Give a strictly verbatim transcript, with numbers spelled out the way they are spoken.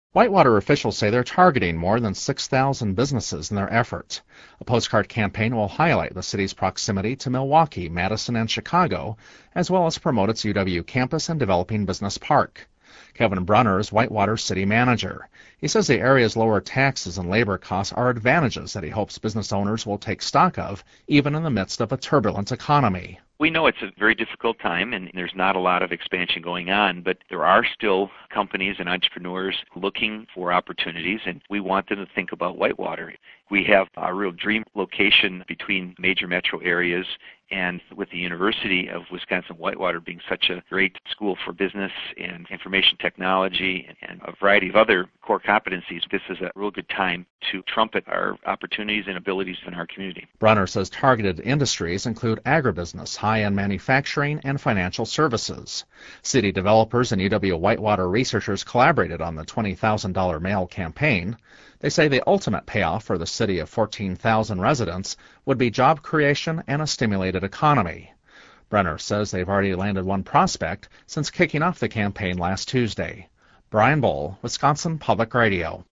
Whitewater officials say they're targeting more than six thousand businesses in their effort. A postcard campaign will highlight the city's proximity to Milwaukee, Madison, and Chicago, as well as promote its U W campus and developing business park. Kevin Brunner is Whitewater's city manager. He says the area's lower taxes and labor costs are advantages that he hopes business owners will take stock of, even in the midst of a turbulent economy. We know it's a very difficult time and there's not a lot of expansion going on, but there are still companies and entrepreneurs looking for opportunities, and we want them to think about Whitewater. We have a real dream location between major metro areas, and with the University of Wisconsin-Whitewater being such a great school for business and information technology and a variety of other core competencies, this is a real good time to trumpet our opportunities and abilities in our community. Brunner says targeted industries include agribusiness, high-end manufacturing, and financial services. City developers and U W-Whitewater researchers collaborated on the twenty thousand dollars mail campaign. They say the ultimate payoff for the city of fourteen thousand residents would be job creation and a stimulated economy. Brunner says they've already landed one prospect since kicking off the campaign last Tuesday. Brian Bull, Wisconsin Public Radio.